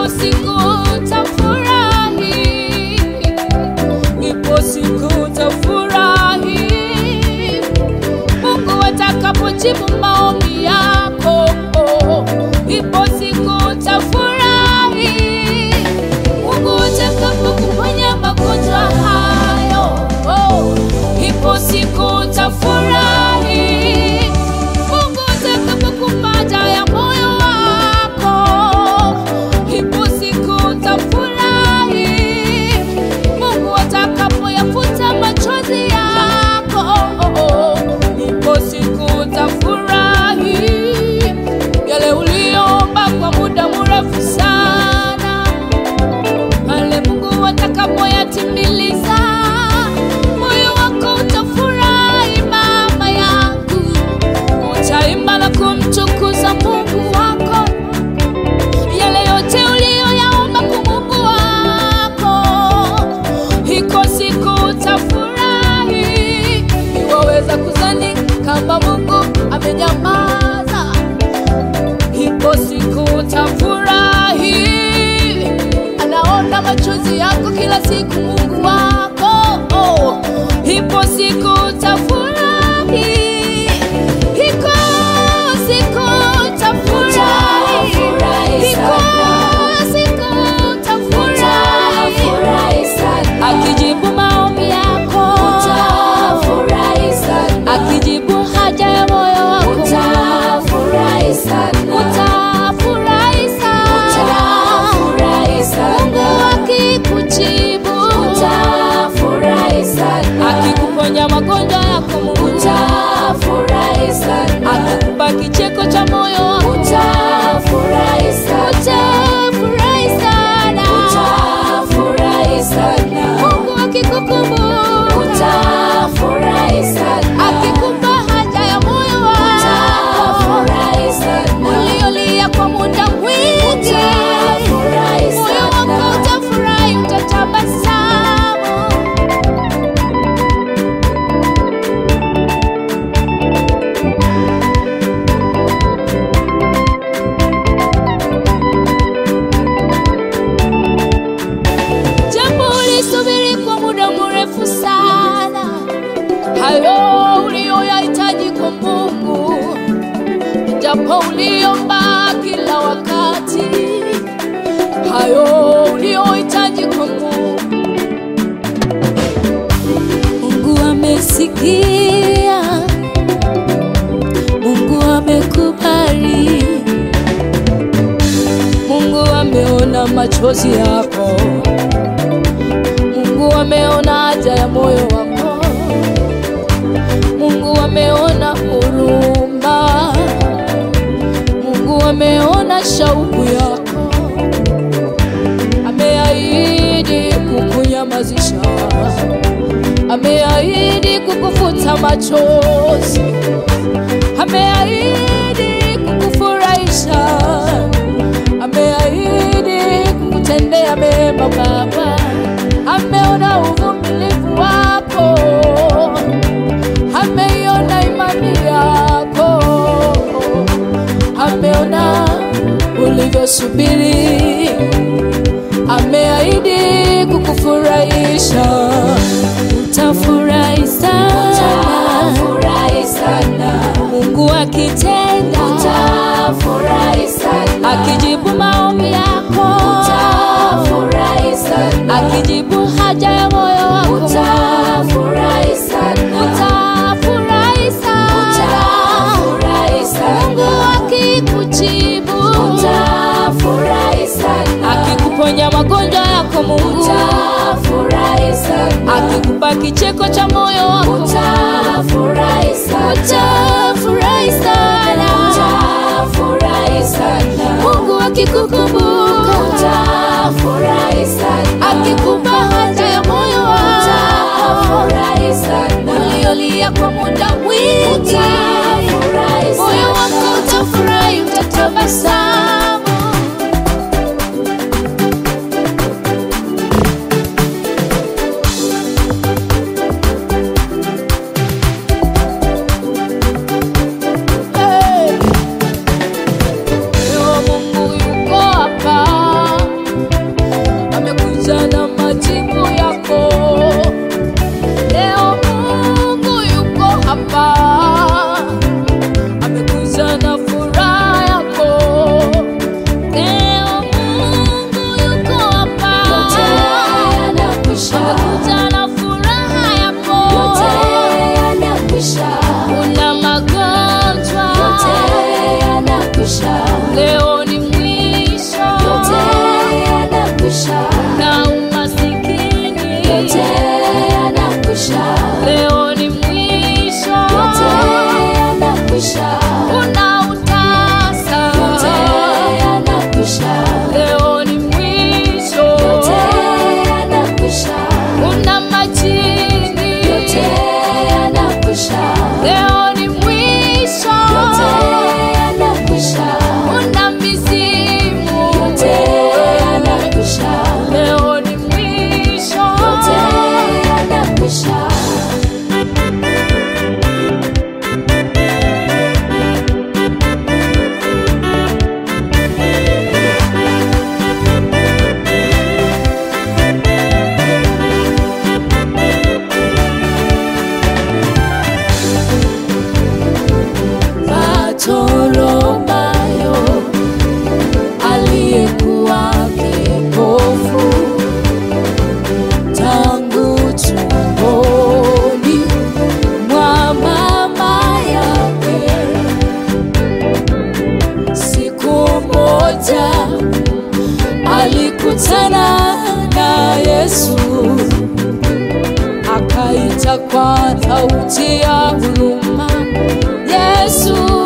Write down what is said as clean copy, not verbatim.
ipo siku utafurahi, ipo siku utafurahi Mungu atakapojibu maombi yako. Ipo siku utafurahi Mungu atakapokuponya magonjwa hayo. Ipo siku utafurahi Mungu atakapokupa haja ya moyo wako. Ipo siku utafurahi Mungu atakapoyafuta machozi yako. Ipo siku utafurahi yale uliomba kwa muda mrefu sana, pale Mungu atakapoyatimiliza, moyo wako utafurahi mama yangu. Utaimba na kumtukuza Mungu wako, yale yote uliyoyaomba kwa Mungu wako. Iko siku utafurahi, iwaweza kuzani kama Mungu amenyamaza. Ipo siku utafurahi, anaona machozi yako kila siku Mungu wako. Ipo siku utafurahi, iko siku utafurahi, iko siku utafurahi akijibu maombi yako, akijibu haja ya moyo wako, utafurahi sana. Mungu akikujibu, utafurahi sana. Akikuponya magonjwa yako Mungu, utafurahi sana. Akikupa kicheko cha moyo wako, utafurahi sana. Utafurahi sana. Utafurahi sana. Mungu akikukumbuka, utafurahi sana. Akikupa haja ya moyo wako, utafurahi sana. Uliolia kwa muda mwingi, moyo wako utafurahi, utatabasamu. Jambo ulisubiri kwa muda mrefu sana, hayo uliyoyahitaji kwa Mungu, japo uliomba kila wakati, hayo uliyohitaji kwa Mungu, Mungu amesikia, Mungu amekubali, Mungu ameona machozi yako, Mungu ameona haja ya moyo wako, Mungu ameona huruma, Mungu ameona shauku yako, ameahidi kukunyamazisha, ameahidi kukufuta machozi, ameahidi kukufurahisha, ameahidi kukutendea mema Baba. Ameona uvumilivu wako, ameiona imani yako, ameona ulivyosubiri, ameahidi kukufurahisha. Utafurahi sana, Mungu akitenda, utafurahi sana. Akijibu maombi yako, utafurahi sana. Akijibu haja ya moyo wako, utafurahi sana. Utafurahi sana. Mungu akikujibu, utafurahi sana. Akikuponya magonjwa yako Mungu, utafurahi sana. Akikupa kicheko cha moyo wako, utafurahi sana. Utafurahi sana. Utafurahi sana. Mungu akikukumbuka, utafurahi sana. Akikupa haja ya moyo wako, utafurahi sana. Uliolia kwa muda mwingi, moyo wako utafurahi, utatabasamu. Mungu yuko hapa. moja alikutana na Yesu, akaita kwa sauti ya huruma, Yesu